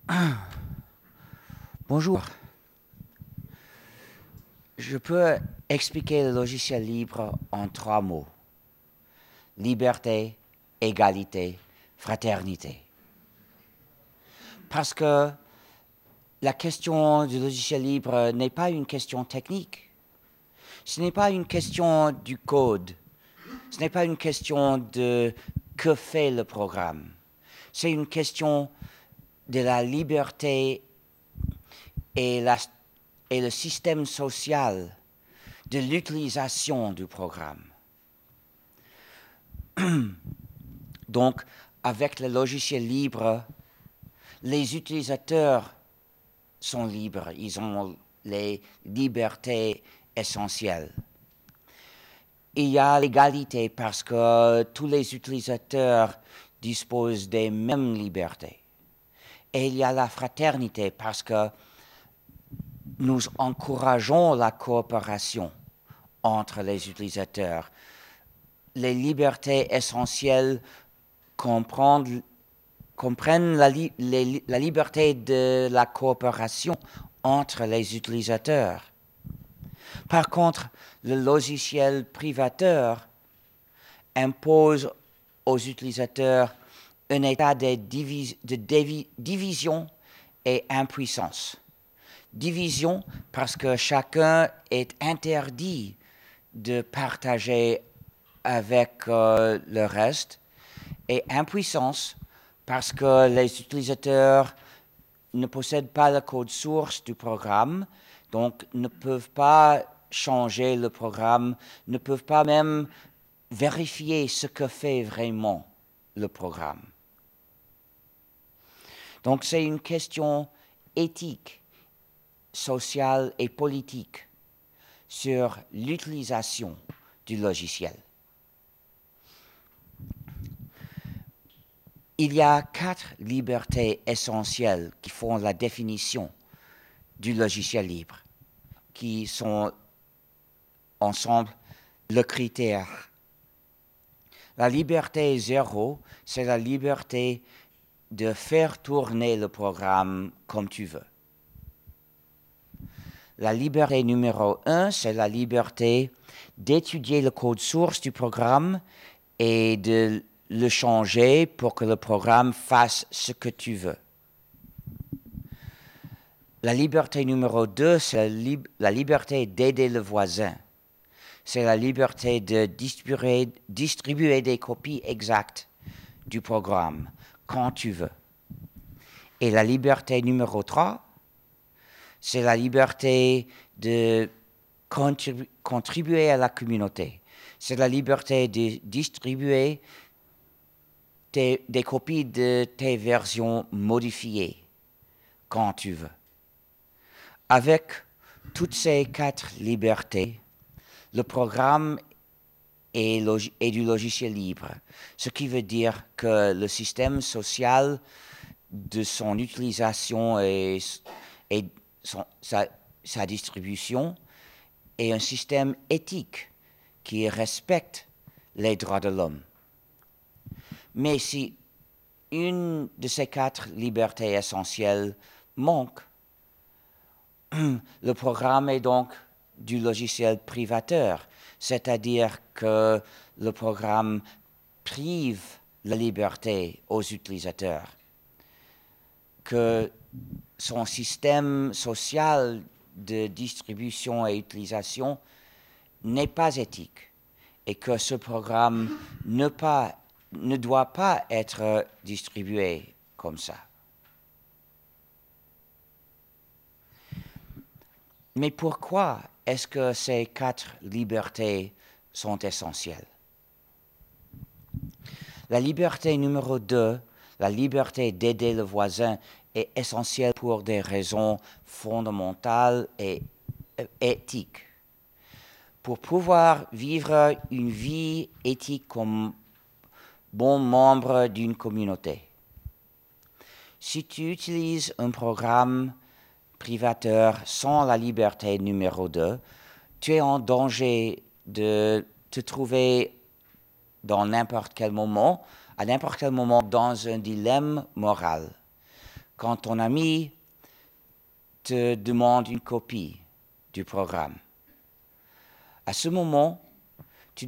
Bonjour. Je peux expliquer le logiciel libre en 3 mots. Liberté, égalité, fraternité. Parce que la question du logiciel libre n'est pas une question technique. Ce n'est pas une question du code. Ce n'est pas une question de que fait le programme. C'est une question de la liberté et le système social de l'utilisation du programme. Donc, avec le logiciel libre, les utilisateurs sont libres, ils ont les libertés essentielles. Il y a l'égalité parce que tous les utilisateurs disposent des mêmes libertés. Et il y a la fraternité parce que nous encourageons la coopération entre les utilisateurs. Les libertés essentielles comprennent la liberté de la coopération entre les utilisateurs. Par contre, le logiciel privateur impose aux utilisateurs un état de division et impuissance. Division parce que chacun est interdit de partager avec le reste, et impuissance parce que les utilisateurs ne possèdent pas le code source du programme, donc ne peuvent pas changer le programme, ne peuvent pas même vérifier ce que fait vraiment le programme. Donc c'est une question éthique, sociale et politique sur l'utilisation du logiciel. Il y a 4 libertés essentielles qui font la définition du logiciel libre, qui sont ensemble le critère. La liberté 0, c'est la liberté de faire tourner le programme comme tu veux. La liberté numéro 1, c'est la liberté d'étudier le code source du programme et de le changer pour que le programme fasse ce que tu veux. La liberté numéro 2, c'est la liberté d'aider le voisin. C'est la liberté de distribuer des copies exactes du programme quand tu veux. Et la liberté numéro 3, c'est la liberté de contribuer à la communauté. C'est la liberté de distribuer des copies de tes versions modifiées quand tu veux. Avec toutes ces 4 libertés, le programme est du logiciel libre, ce qui veut dire que le système social de son utilisation et sa distribution est un système éthique qui respecte les droits de l'homme. Mais si une de ces 4 libertés essentielles manque, le programme est donc du logiciel privateur, c'est-à-dire que le programme prive la liberté aux utilisateurs, que son système social de distribution et utilisation n'est pas éthique et que ce programme ne doit pas être distribué comme ça. Mais pourquoi est-ce que ces 4 libertés sont essentielles? La liberté numéro 2, la liberté d'aider le voisin, est essentielle pour des raisons fondamentales et éthiques. Pour pouvoir vivre une vie éthique comme bon membre d'une communauté. Si tu utilises un programme privateur sans la liberté numéro 2, tu es en danger de te trouver à n'importe quel moment, dans un dilemme moral. quand ton ami te demande une copie du programme. À ce moment, tu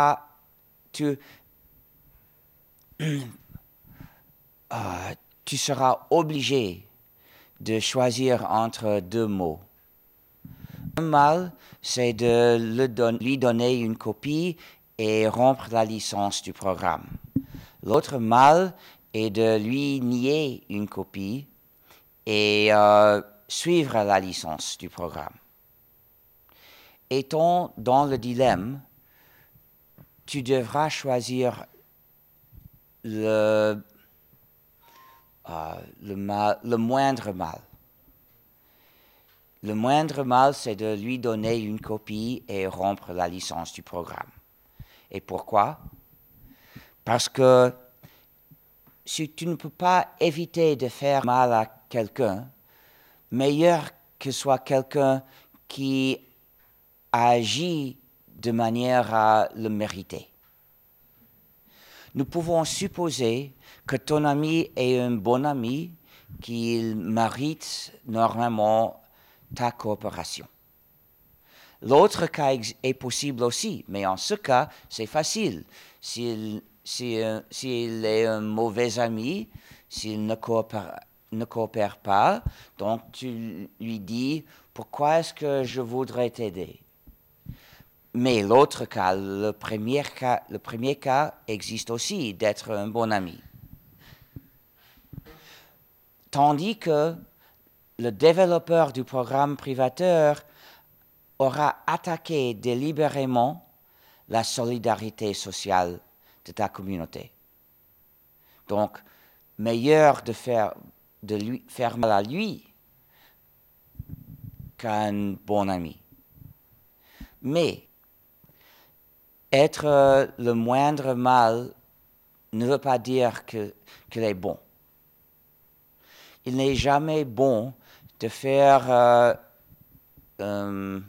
seras obligé de choisir entre deux mots. Un mal, c'est de lui donner une copie et rompre la licence du programme. L'autre mal est de lui nier une copie et suivre la licence du programme. Étant dans le dilemme, tu devras choisir le moindre mal. Le moindre mal, c'est de lui donner une copie et rompre la licence du programme. Et pourquoi? Parce que si tu ne peux pas éviter de faire mal à quelqu'un, meilleur que soit quelqu'un qui agit de manière à le mériter. Nous pouvons supposer que ton ami est un bon ami, qu'il mérite normalement ta coopération. L'autre cas est possible aussi, mais en ce cas, c'est facile. S'il est un mauvais ami, s'il ne coopère pas, donc tu lui dis « Pourquoi est-ce que je voudrais t'aider ?» Mais l'autre cas, le premier cas existe aussi, d'être un bon ami. Tandis que le développeur du programme privateur aura attaqué délibérément la solidarité sociale de ta communauté. Donc, meilleur de lui faire mal à lui qu'un bon ami. Mais être le moindre mal ne veut pas dire qu'il est bon. Il n'est jamais bon de faire un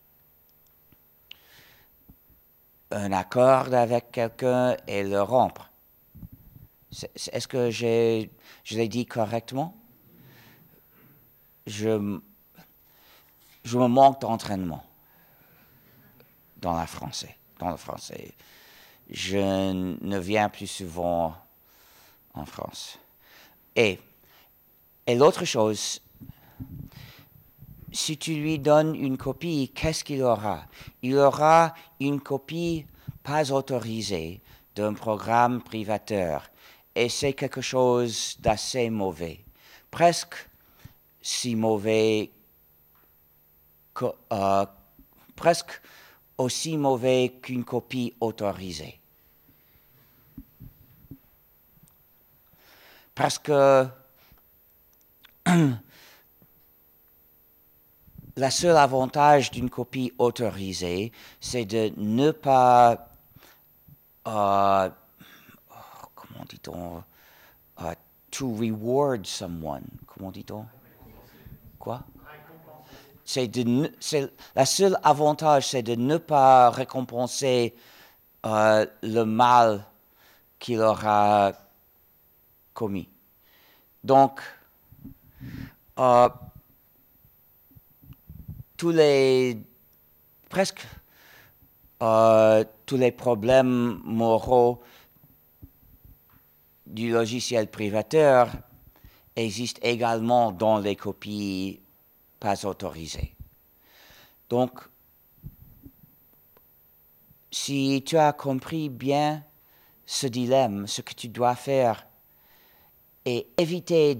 accord avec quelqu'un et le rompre. Est-ce que je l'ai dit correctement? Je me manque d'entraînement dans le français. Je ne viens plus souvent en France. Et l'autre chose, si tu lui donnes une copie, qu'est-ce qu'il aura? Il aura une copie pas autorisée d'un programme privateur. Et c'est quelque chose d'assez mauvais. Presque si mauvais, presque aussi mauvais qu'une copie autorisée. Parce que le seul avantage d'une copie autorisée, c'est de ne pas, comment dit-on, to reward someone. Comment dit-on? Quoi? La seule avantage, c'est de ne pas récompenser le mal qu'il aura commis. Donc, presque tous les problèmes moraux du logiciel privateur existent également dans les copies pas autorisées. Donc, si tu as compris bien ce dilemme, ce que tu dois faire est éviter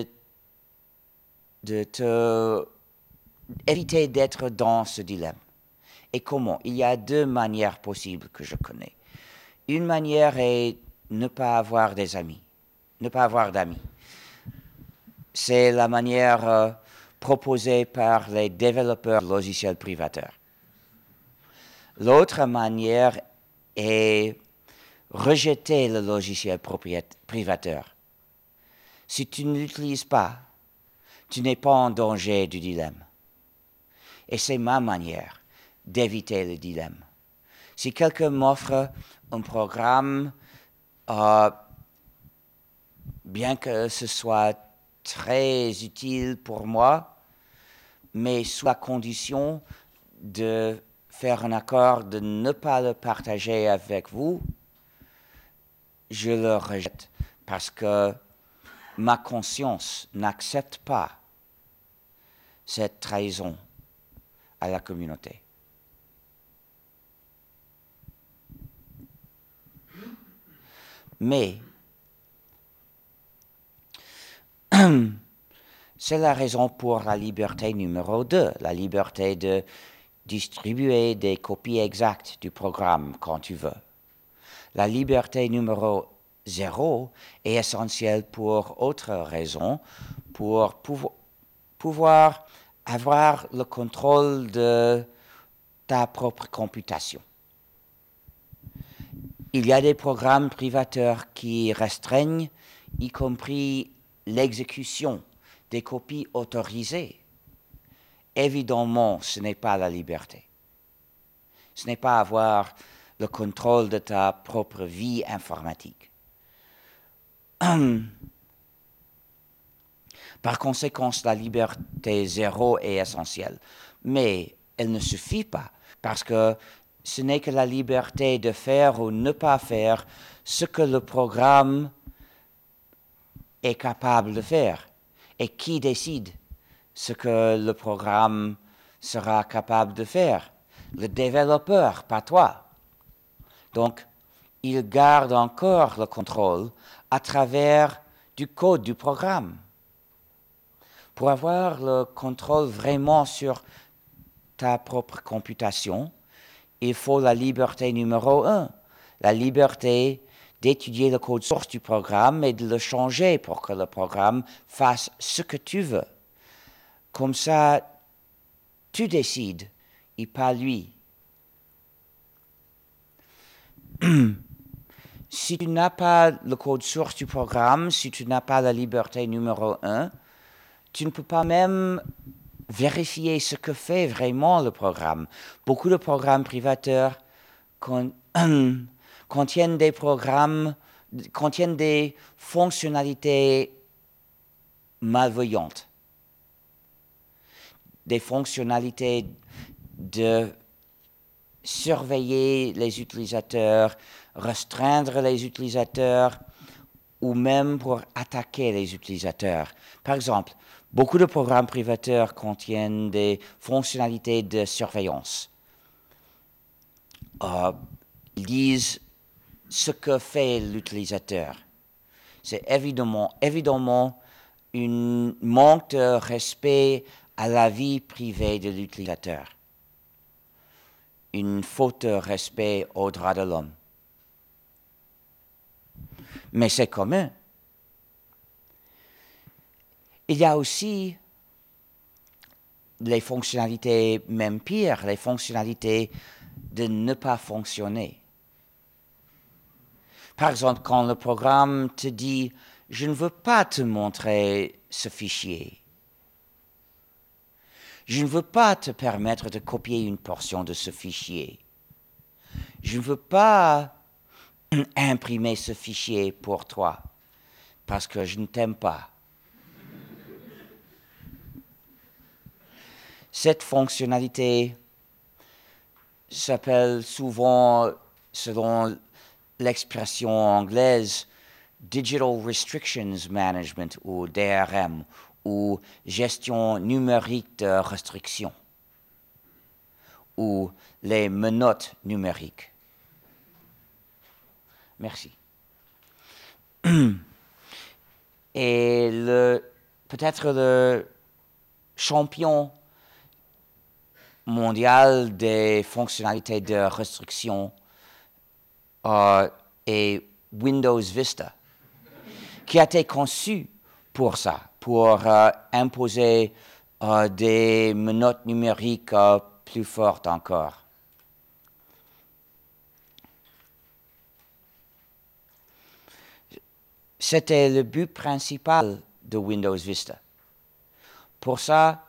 éviter d'être dans ce dilemme. Et comment? Il y a deux manières possibles que je connais. Une manière est ne pas avoir des amis, ne pas avoir d'amis. C'est la manière proposée par les développeurs de logiciels privateurs. L'autre manière est rejeter le logiciel privateur. Si tu ne l'utilises pas, tu n'es pas en danger du dilemme. Et c'est ma manière d'éviter le dilemme. Si quelqu'un m'offre un programme, bien que ce soit très utile pour moi, mais sous la condition de faire un accord de ne pas le partager avec vous, je le rejette parce que ma conscience n'accepte pas cette trahison à la communauté. Mais c'est la raison pour la liberté numéro 2, la liberté de distribuer des copies exactes du programme quand tu veux. La liberté numéro 0 est essentielle pour autre raison, pour pouvoir avoir le contrôle de ta propre computation. Il y a des programmes privateurs qui restreignent, y compris l'exécution des copies autorisées. Évidemment, ce n'est pas la liberté. Ce n'est pas avoir le contrôle de ta propre vie informatique. Par conséquent, la liberté 0 est essentielle. Mais elle ne suffit pas, parce que ce n'est que la liberté de faire ou ne pas faire ce que le programme est capable de faire. Et qui décide ce que le programme sera capable de faire? Le développeur, pas toi. Donc, il garde encore le contrôle à travers du code du programme. Pour avoir le contrôle vraiment sur ta propre computation, il faut la liberté numéro 1, la liberté d'étudier le code source du programme et de le changer pour que le programme fasse ce que tu veux. Comme ça, tu décides et pas lui. Si tu n'as pas le code source du programme, si tu n'as pas la liberté numéro 1, tu ne peux pas même vérifier ce que fait vraiment le programme. Beaucoup de programmes privateurs contiennent des fonctionnalités malveillantes, des fonctionnalités de surveiller les utilisateurs, restreindre les utilisateurs ou même pour attaquer les utilisateurs. Par exemple, beaucoup de programmes privateurs contiennent des fonctionnalités de surveillance. Ils disent ce que fait l'utilisateur. C'est évidemment un manque de respect à la vie privée de l'utilisateur. Une faute de respect aux droits de l'homme. Mais c'est commun. Il y a aussi les fonctionnalités, même pires, les fonctionnalités de ne pas fonctionner. Par exemple, quand le programme te dit « Je ne veux pas te montrer ce fichier. Je ne veux pas te permettre de copier une portion de ce fichier. Je ne veux pas imprimer ce fichier pour toi parce que je ne t'aime pas. » Cette fonctionnalité s'appelle souvent, selon l'expression anglaise, Digital Restrictions Management ou DRM, ou gestion numérique de restriction, ou les menottes numériques. Merci. Et peut-être le champion mondial des fonctionnalités de restriction est Windows Vista, qui a été conçu pour ça, pour imposer des menottes numériques plus fortes encore. C'était le but principal de Windows Vista. Pour ça,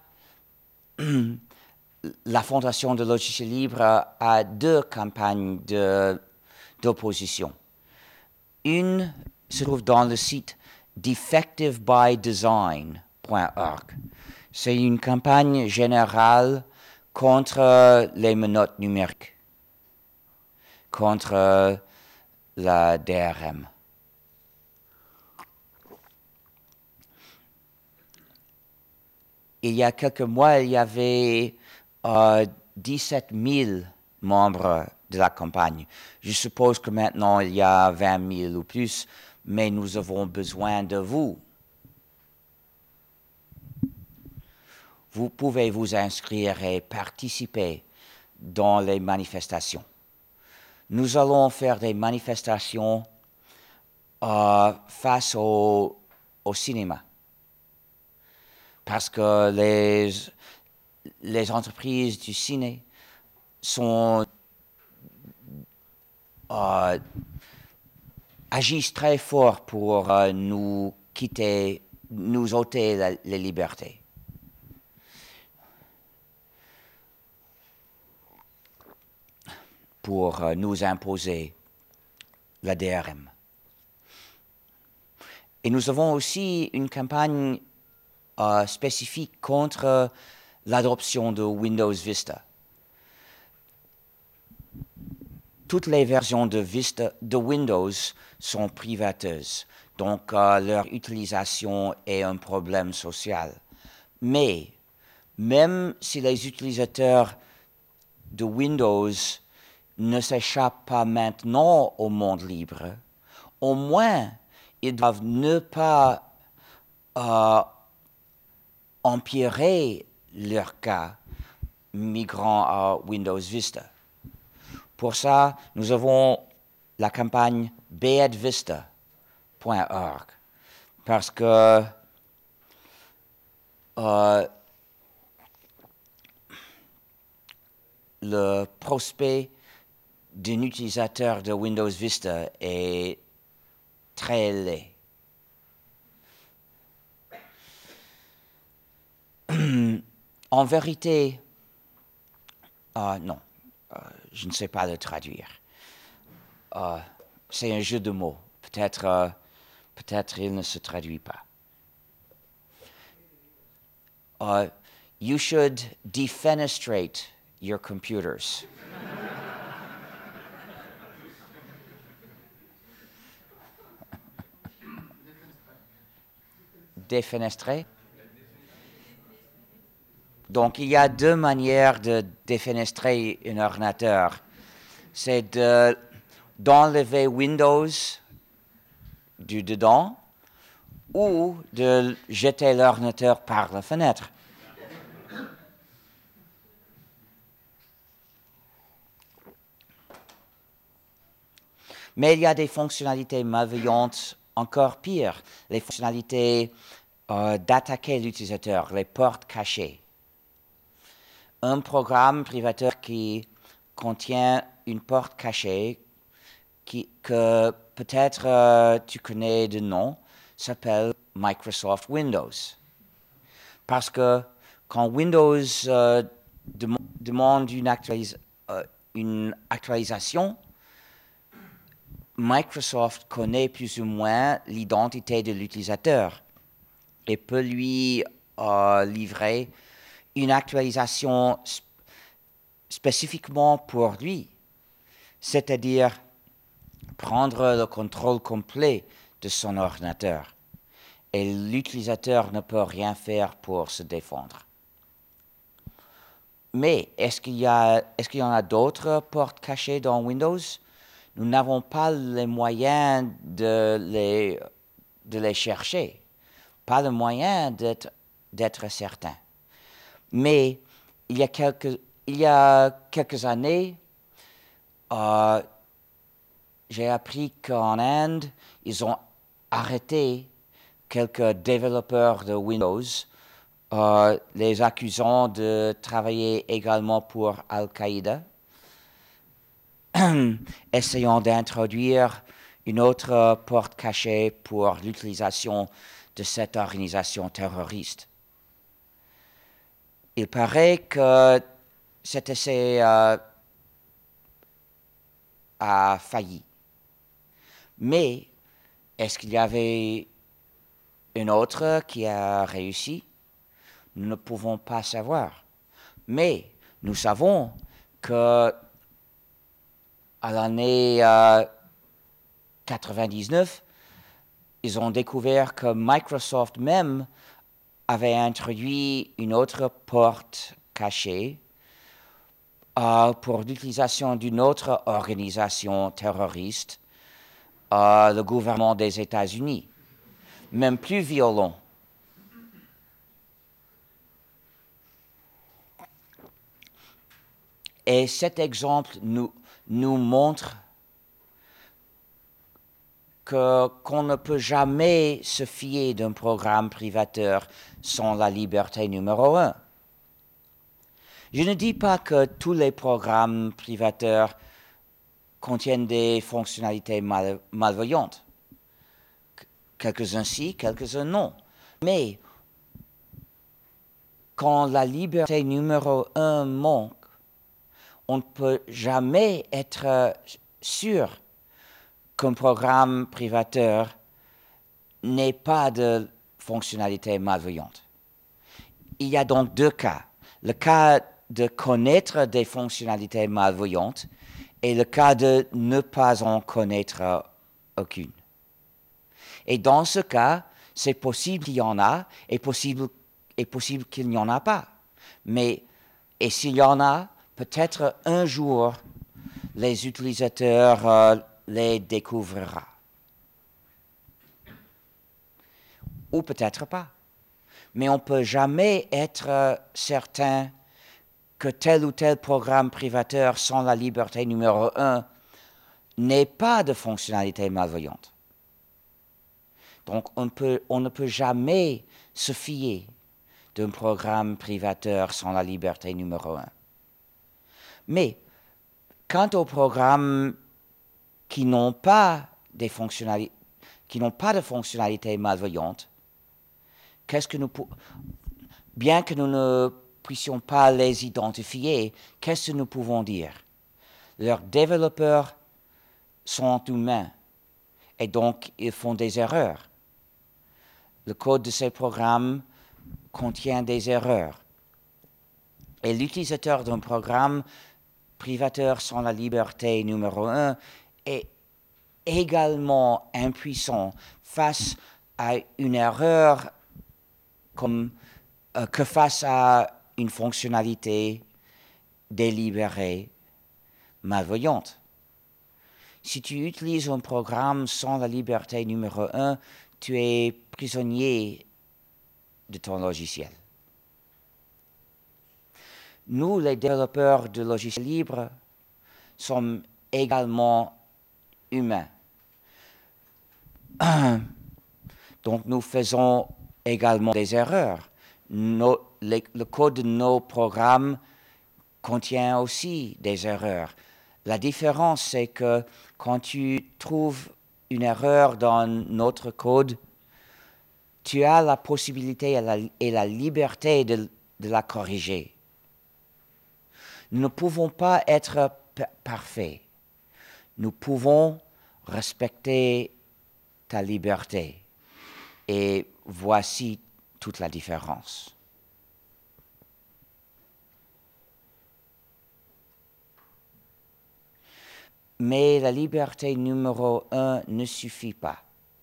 la Fondation de logiciels libres a deux campagnes d'opposition. Une se trouve dans le site defectivebydesign.org. C'est une campagne générale contre les menottes numériques, contre la DRM. Il y a quelques mois, il y avait 17 000 membres de la campagne. Je suppose que maintenant, il y a 20 000 ou plus, mais nous avons besoin de vous. Vous pouvez vous inscrire et participer dans les manifestations. Nous allons faire des manifestations face au cinéma. Parce que les entreprises du ciné agissent très fort pour nous ôter les libertés. Pour nous imposer la DRM. Et nous avons aussi une campagne spécifique contre l'adoption de Windows Vista. Toutes les versions de Windows sont privateuses, donc leur utilisation est un problème social. Mais même si les utilisateurs de Windows ne s'échappent pas maintenant au monde libre, au moins ils doivent ne pas empirer leur cas migrant à Windows Vista. Pour ça, nous avons la campagne beadvista.org parce que le prospect d'un utilisateur de Windows Vista est très laid. En vérité, non, je ne sais pas le traduire. C'est un jeu de mots. Peut-être il ne se traduit pas. You should defenestrate your computers. Défenestrer. Donc, il y a deux manières de défenestrer un ordinateur. C'est d'enlever Windows du dedans ou de jeter l'ordinateur par la fenêtre. Mais il y a des fonctionnalités malveillantes encore pires, les fonctionnalités d'attaquer l'utilisateur, les portes cachées. Un programme privateur qui contient une porte cachée que peut-être tu connais de nom s'appelle Microsoft Windows. Parce que quand Windows demande une actualisation, Microsoft connaît plus ou moins l'identité de l'utilisateur et peut lui livrer une actualisation spécifiquement pour lui, c'est-à-dire prendre le contrôle complet de son ordinateur. Et l'utilisateur ne peut rien faire pour se défendre. Mais est-ce qu'il y en a d'autres portes cachées dans Windows? Nous n'avons pas les moyens de les chercher, pas le moyen d'être certain. Mais il y a quelques années, j'ai appris qu'en Inde, ils ont arrêté quelques développeurs de Windows, les accusant de travailler également pour Al-Qaïda, essayant d'introduire une autre porte cachée pour l'utilisation de cette organisation terroriste. Il paraît que cet essai a failli. Mais est-ce qu'il y avait un autre qui a réussi, nous ne pouvons pas savoir. Mais nous savons que à l'année 99, ils ont découvert que Microsoft même avait introduit une autre porte cachée pour l'utilisation d'une autre organisation terroriste, le gouvernement des États-Unis, même plus violent. Et cet exemple nous montre qu'on ne peut jamais se fier d'un programme privateur sans la liberté numéro un. Je ne dis pas que tous les programmes privateurs contiennent des fonctionnalités malveillantes. Quelques-uns si, quelques-uns non. Mais quand la liberté numéro un manque, on ne peut jamais être sûr qu'un programme privateur n'ait pas de fonctionnalité malveillante. Il y a donc deux cas. Le cas de connaître des fonctionnalités malveillantes et le cas de ne pas en connaître aucune. Et dans ce cas, c'est possible qu'il y en a et possible qu'il n'y en a pas. Et s'il y en a, peut-être un jour, les utilisateurs les découvrira. Ou peut-être pas. Mais on ne peut jamais être certain que tel ou tel programme privateur sans la liberté numéro un n'ait pas de fonctionnalité malveillante. Donc on ne peut jamais se fier d'un programme privateur sans la liberté numéro un. Mais quant aux programmes qui n'ont pas de fonctionnalités malveillantes, bien que nous ne puissions pas les identifier, qu'est-ce que nous pouvons dire? Leurs développeurs sont humains et donc ils font des erreurs. Le code de ces programmes contient des erreurs. Et l'utilisateur d'un programme privateur sans la liberté numéro un est également impuissant face à une erreur que face à une fonctionnalité délibérée, malveillante. Si tu utilises un programme sans la liberté numéro un, tu es prisonnier de ton logiciel. Nous, les développeurs de logiciels libres, sommes également humains. Donc nous faisons également des erreurs. Le code de nos programmes contient aussi des erreurs. La différence, c'est que quand tu trouves une erreur dans notre code, tu as la possibilité et la liberté de la corriger. Nous ne pouvons pas être parfaits. Nous pouvons respecter ta liberté. Et voici toute la différence. Mais la liberté numéro un ne suffit pas.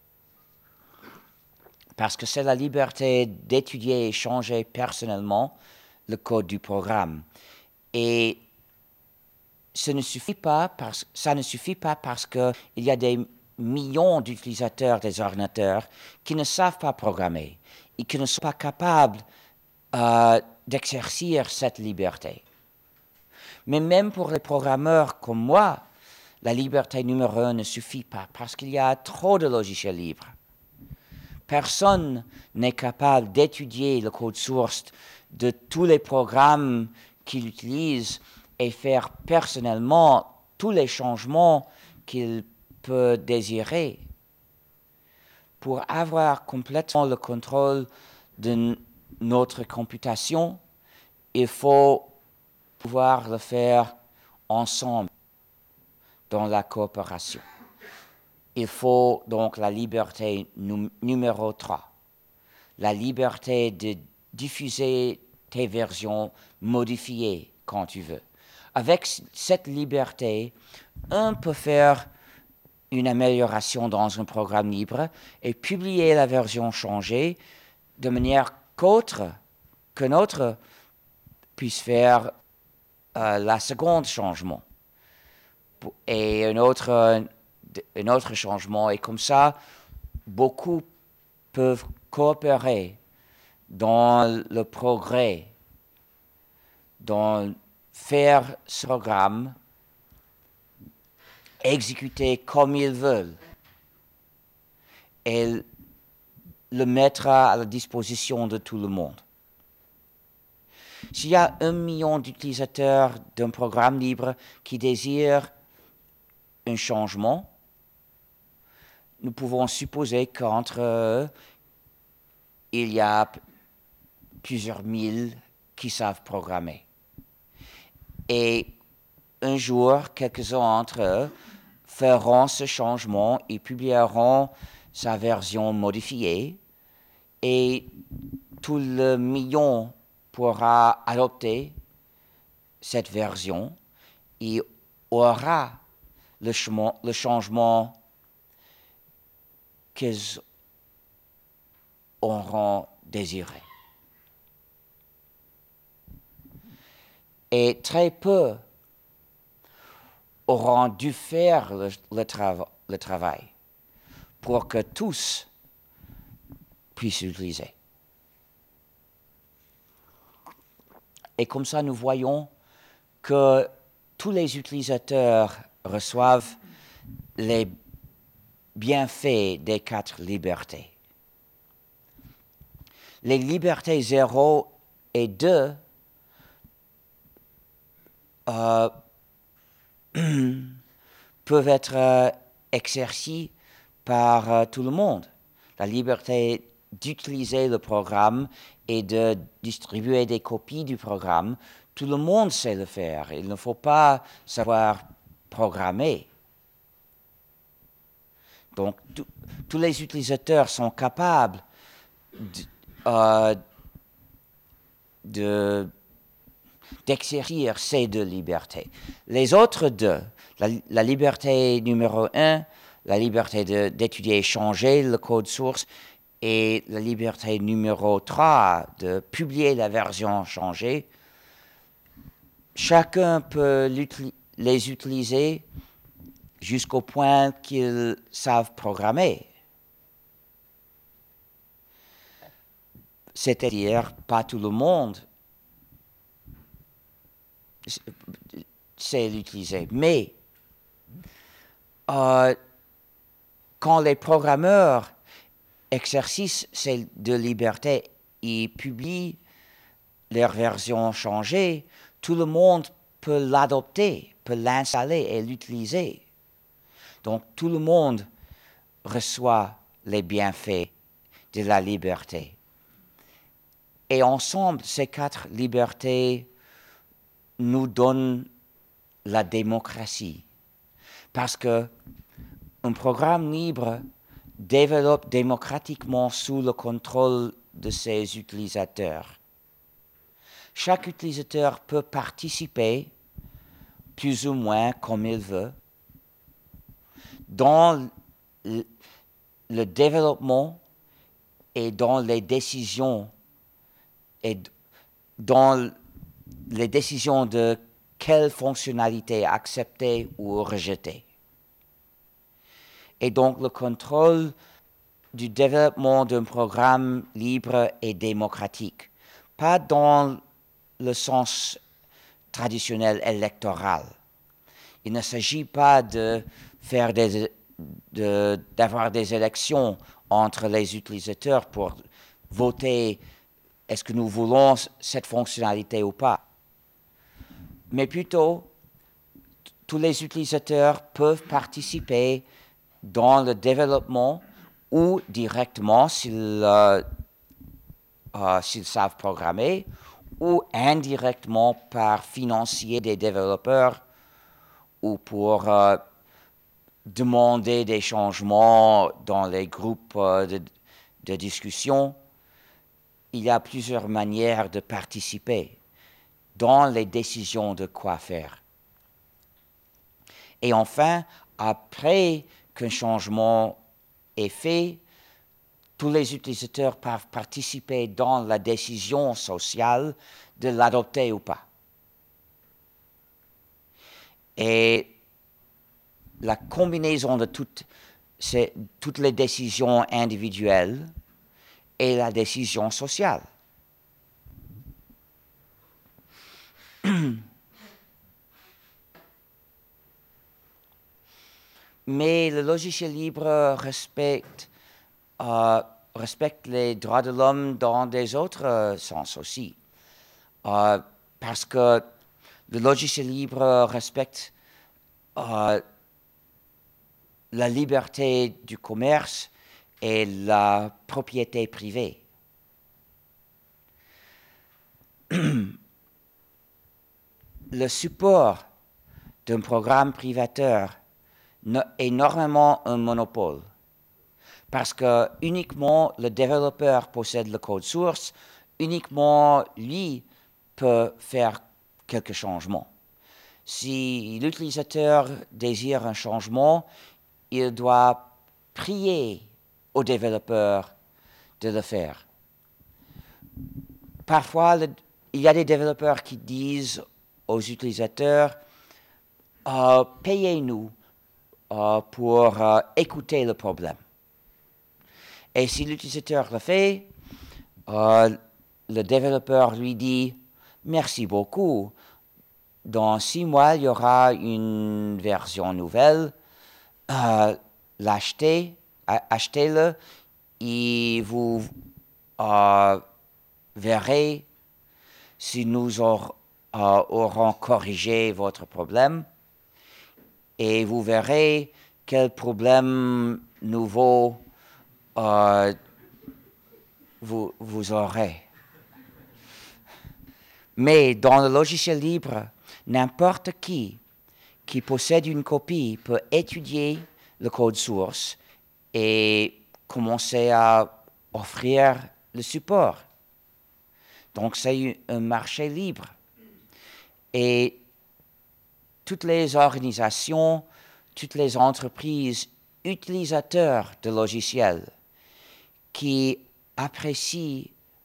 Parce que c'est la liberté d'étudier et changer personnellement le code du programme. Et ça ne suffit pas parce qu'il y a des millions d'utilisateurs des ordinateurs qui ne savent pas programmer et qui ne sont pas capables d'exercer cette liberté. Mais même pour les programmeurs comme moi, la liberté numéro un ne suffit pas parce qu'il y a trop de logiciels libres. Personne n'est capable d'étudier le code source de tous les programmes qu'il utilise et faire personnellement tous les changements qu'il peut désirer. Pour avoir complètement le contrôle de notre computation, il faut pouvoir le faire ensemble dans la coopération. Il faut donc la liberté numéro 3. la liberté de diffuser tes versions modifiées quand tu veux. Avec cette liberté, on peut faire une amélioration dans un programme libre et publier la version changée de manière qu'un autre puisse faire la seconde changement. Et un autre changement. Et comme ça, beaucoup peuvent coopérer dans le progrès, dans faire ce programme exécuter comme ils veulent et le mettre à la disposition de tout le monde. S'il y a 1 million d'utilisateurs d'un programme libre qui désirent un changement, nous pouvons supposer qu'entre eux, il y a plusieurs mille qui savent programmer. Et un jour, quelques-uns d'entre eux feront ce changement et publieront sa version modifiée et tout le million pourra adopter cette version et aura le changement qu'ils auront désiré. Et très peu auront dû faire le travail pour que tous puissent l'utiliser. Et comme ça, nous voyons que tous les utilisateurs reçoivent les bienfaits des 4 libertés. Les libertés 0 et 2 peuvent être exercées par tout le monde. La liberté d'utiliser le programme et de distribuer des copies du programme, tout le monde sait le faire. Il ne faut pas savoir programmer. Donc, tous les utilisateurs sont capables d'exercer ces 2 libertés. Les autres 2, la liberté numéro 1, la liberté d'étudier et changer le code source, et la liberté numéro 3, de publier la version changée, chacun peut les utiliser jusqu'au point qu'ils savent programmer. C'est-à-dire, pas tout le monde sait l'utiliser. Mais quand les programmeurs exercent ces 2 libertés et publient leur version changée, tout le monde peut l'adopter, peut l'installer et l'utiliser. Donc tout le monde reçoit les bienfaits de la liberté. Et ensemble, ces 4 libertés nous donnent la démocratie. Parce qu'un programme libre développe démocratiquement sous le contrôle de ses utilisateurs. Chaque utilisateur peut participer, plus ou moins comme il veut, dans le développement et dans les décisions de quelle fonctionnalité accepter ou rejeter. Et donc le contrôle du développement d'un programme libre et démocratique, pas dans le sens traditionnel électoral. Il ne s'agit pas d'avoir des élections entre les utilisateurs pour voter est-ce que nous voulons cette fonctionnalité ou pas. Mais plutôt, tous les utilisateurs peuvent participer dans le développement ou directement s'ils savent programmer, ou indirectement par financer des développeurs ou pour demander des changements dans les groupes de discussion. il y a plusieurs manières de participer dans les décisions de quoi faire. Et enfin, après qu'un changement est fait, tous les utilisateurs peuvent participer dans la décision sociale de l'adopter ou pas. Et la combinaison de toutes les décisions individuelles et la décision sociale. Mais le logiciel libre respecte les droits de l'homme dans des autres sens aussi. Parce que le logiciel libre respecte la liberté du commerce et la propriété privée. Le support d'un programme privateur est normalement un monopole, parce que uniquement le développeur possède le code source, uniquement lui peut faire quelques changements. Si l'utilisateur désire un changement, il doit prier au développeur de le faire. Parfois, il y a des développeurs qui disent aux utilisateurs « Payez-nous pour écouter le problème ». Et si l'utilisateur le fait, le développeur lui dit « Merci beaucoup, dans 6 mois, il y aura une version nouvelle, achetez-le et vous verrez si nous aurons corrigé votre problème et vous verrez quel problème nouveau vous aurez. » Mais dans le logiciel libre, n'importe qui possède une copie peut étudier le code source et commencer à offrir le support. Donc c'est un marché libre. Et toutes les organisations, toutes les entreprises utilisateurs de logiciels qui apprécient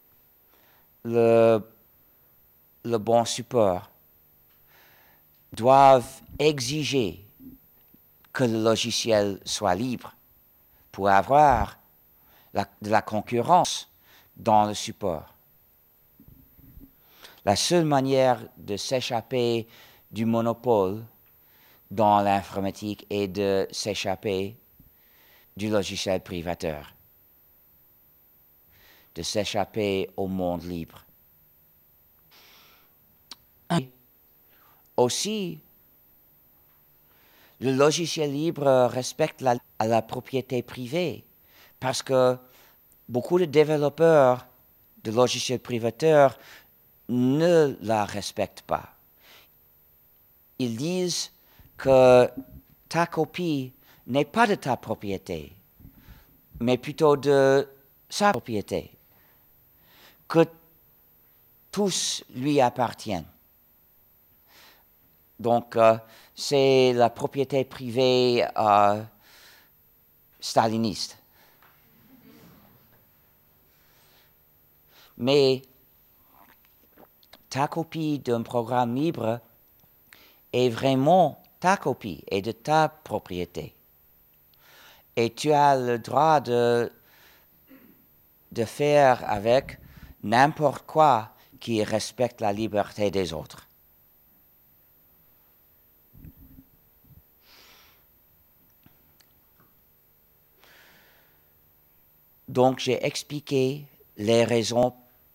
le bon support doivent exiger que le logiciel soit libre pour avoir de la concurrence dans le support. La seule manière de s'échapper du monopole dans l'informatique est de s'échapper du logiciel privateur, de s'échapper au monde libre. Aussi, le logiciel libre respecte la propriété privée parce que beaucoup de développeurs de logiciels privateurs ne la respectent pas. Ils disent que ta copie n'est pas de ta propriété, mais plutôt de sa propriété, que tous lui appartiennent. Donc, c'est la propriété privée staliniste. Mais ta copie d'un programme libre est vraiment ta copie et de ta propriété. Et tu as le droit de faire avec n'importe quoi qui respecte la liberté des autres. Donc, j'ai expliqué les raisons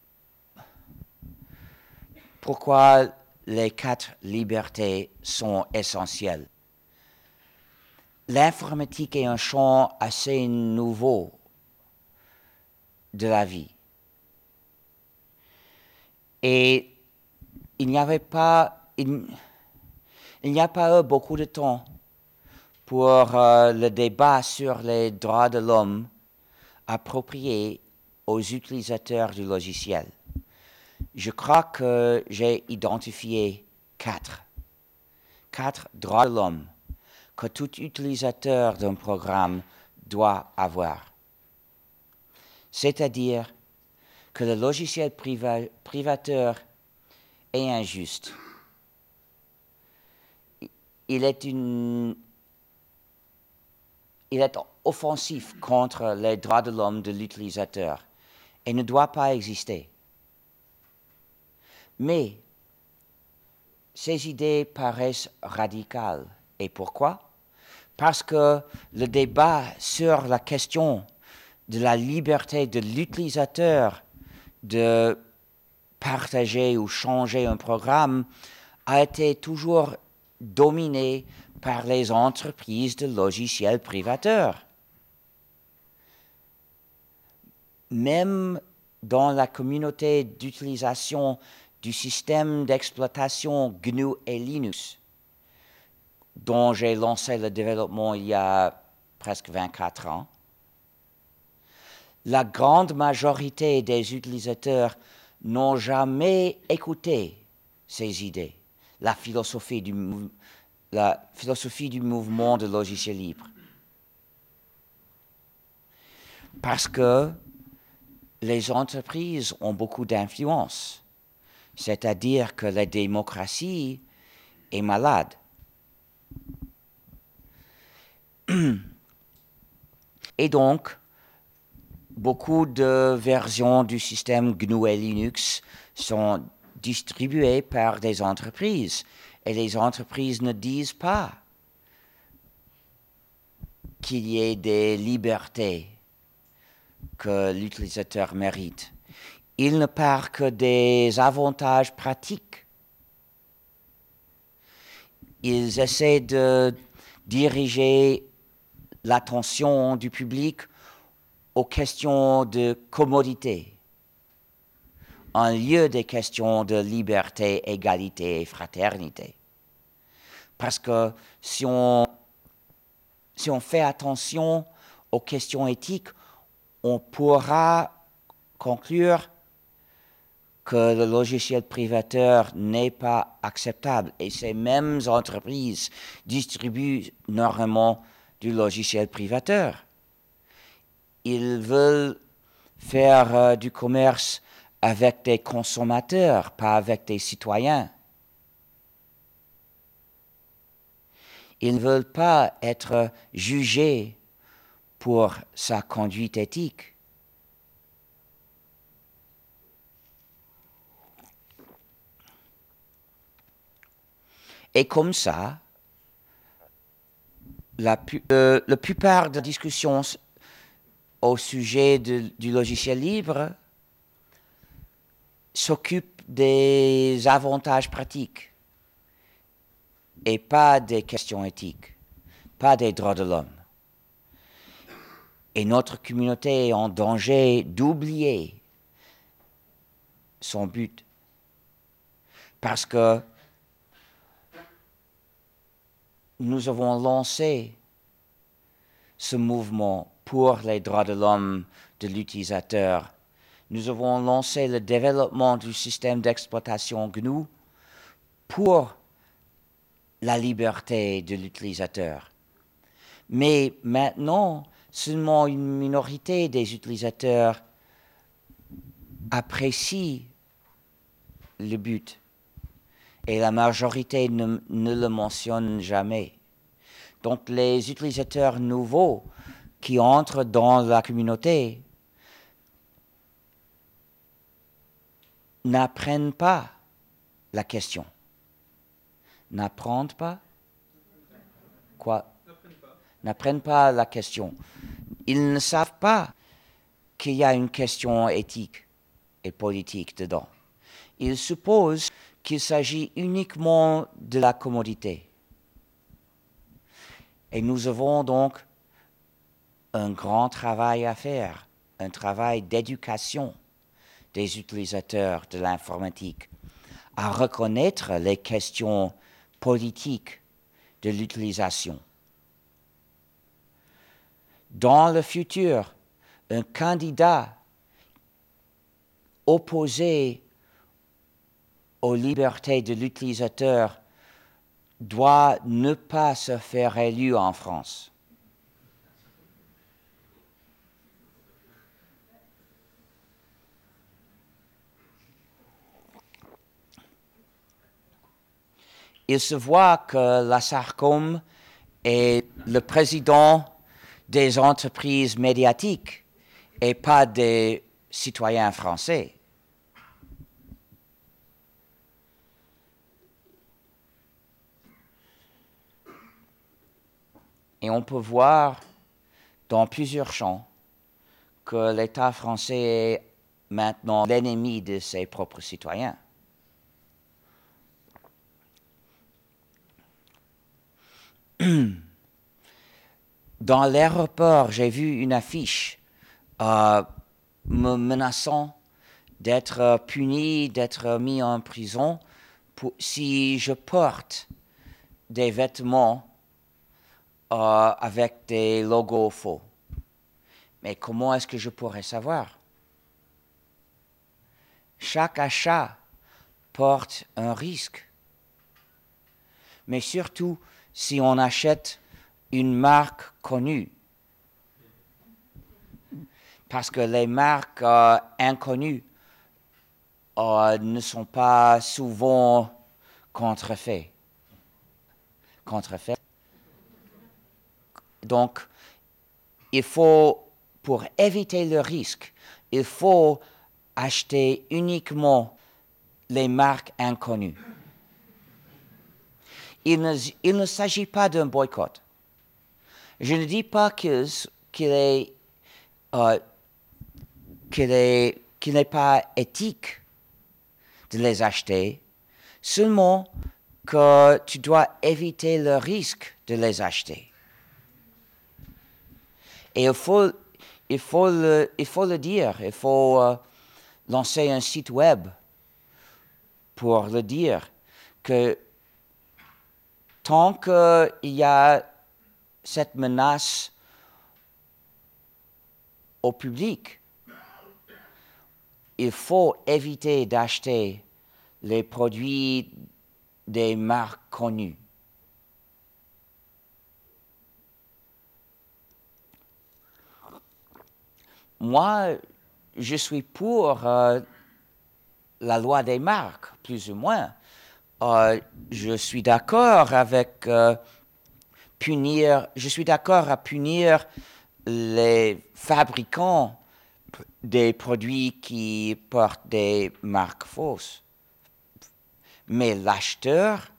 pourquoi les 4 libertés sont essentielles. L'informatique est un champ assez nouveau de la vie. Et il n'y a pas eu beaucoup de temps pour le débat sur les droits de l'homme appropriés aux utilisateurs du logiciel. Je crois que j'ai identifié quatre droits de l'homme que tout utilisateur d'un programme doit avoir. C'est-à-dire que le logiciel privateur est injuste. Il est offensif contre les droits de l'homme de l'utilisateur et ne doit pas exister. Mais ces idées paraissent radicales. Et pourquoi? Parce que le débat sur la question de la liberté de l'utilisateur de partager ou changer un programme a été toujours dominé par les entreprises de logiciels privateurs. Même dans la communauté d'utilisation du système d'exploitation GNU et Linux, dont j'ai lancé le développement il y a presque 24 ans, la grande majorité des utilisateurs n'ont jamais écouté ces idées, la philosophie du mouvement de logiciels libres. Parce que les entreprises ont beaucoup d'influence, c'est-à-dire que la démocratie est malade. Et donc, beaucoup de versions du système GNU et Linux sont distribuées par des entreprises. Et les entreprises ne disent pas qu'il y ait des libertés que l'utilisateur mérite. Ils ne parlent que des avantages pratiques. Ils essaient de diriger l'attention du public aux questions de commodité, en lieu des questions de liberté, égalité et fraternité. Parce que si on fait attention aux questions éthiques, on pourra conclure que le logiciel privateur n'est pas acceptable. Et ces mêmes entreprises distribuent normalement du logiciel privateur. Ils veulent faire du commerce avec des consommateurs, pas avec des citoyens. Ils ne veulent pas être jugés pour sa conduite éthique. Et comme ça, la plupart des discussions au sujet du logiciel libre s'occupent des avantages pratiques et pas des questions éthiques, pas des droits de l'homme. Et notre communauté est en danger d'oublier son but. Parce que nous avons lancé ce mouvement pour les droits de l'homme de l'utilisateur. Nous avons lancé le développement du système d'exploitation GNU pour la liberté de l'utilisateur. Mais maintenant, seulement une minorité des utilisateurs apprécie le but et la majorité ne le mentionne jamais. Donc les utilisateurs nouveaux qui entrent dans la communauté n'apprennent pas la question. N'apprennent pas? Quoi? N'apprennent pas la question. Ils ne savent pas qu'il y a une question éthique et politique dedans. Ils supposent qu'il s'agit uniquement de la commodité. Et nous avons donc un grand travail à faire, un travail d'éducation des utilisateurs de l'informatique, à reconnaître les questions politiques de l'utilisation. Dans le futur, un candidat opposé aux libertés de l'utilisateur doit ne pas se faire élire en France. Il se voit que la SARCOM est le président des entreprises médiatiques et pas des citoyens français. Et on peut voir dans plusieurs champs que l'État français est maintenant l'ennemi de ses propres citoyens. Dans l'aéroport, j'ai vu une affiche me menaçant d'être puni, d'être mis en prison si je porte des vêtements avec des logos faux. Mais comment est-ce que je pourrais savoir? Chaque achat porte un risque. Mais surtout, si on achète une marque connue. Parce que les marques inconnues ne sont pas souvent contrefaites. Donc, il faut, pour éviter le risque, il faut acheter uniquement les marques inconnues. Il ne s'agit pas d'un boycott. Je ne dis pas qu'il n'est pas éthique de les acheter, seulement que tu dois éviter le risque de les acheter. Et il faut le dire, il faut lancer un site web pour le dire que tant qu'il y a cette menace au public, il faut éviter d'acheter les produits des marques connues. Moi, je suis pour la loi des marques, plus ou moins. Je suis d'accord avec je suis d'accord à punir les fabricants des produits qui portent des marques fausses. Mais l'acheteur,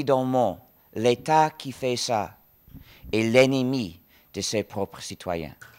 évidemment, l'État qui fait ça est l'ennemi de ses propres citoyens.